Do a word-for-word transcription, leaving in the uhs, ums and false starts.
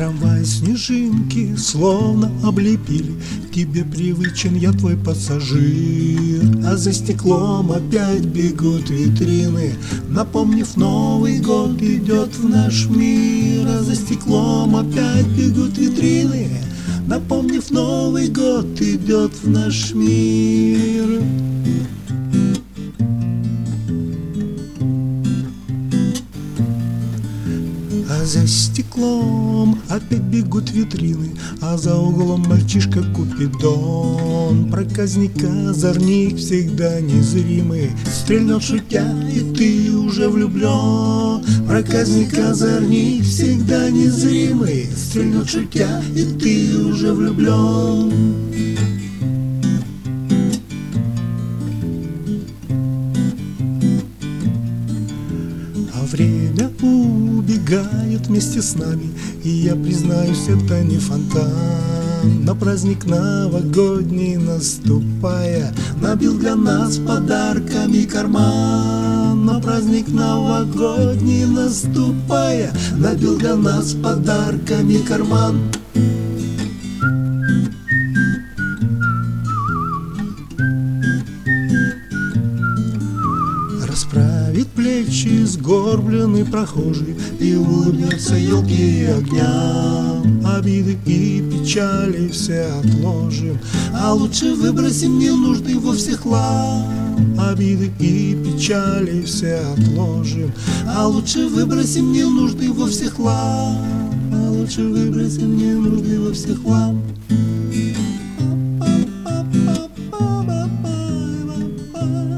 Трамвай снежинки словно облепили, тебе привычен я твой пассажир. А за стеклом опять бегут витрины, напомнив, Новый год идет в наш мир. А за стеклом опять бегут витрины, напомнив, Новый год идет в наш мир. А за стеклом опять бегут витрины, а за углом мальчишка Купидон. Проказника озорник всегда незримый стрельнет шутя, и ты уже влюблен. Проказника озорник всегда незримый стрельнет шутя, и ты уже влюблен. А время убегает вместе с нами, и я признаюсь, это не фонтан. На праздник новогодний наступая, набил для нас подарками карман. На праздник новогодний наступая, набил для нас подарками карман. Расправит плечи сгорбленный прохожий и улыбнется елки и огням. Обиды и печали все отложим, а лучше выбросим ненужный вовсе хлам. Обиды и печали все отложим, а лучше выбросим ненужный вовсе хлам. А лучше выбросим ненужный вовсе хлам. Bye.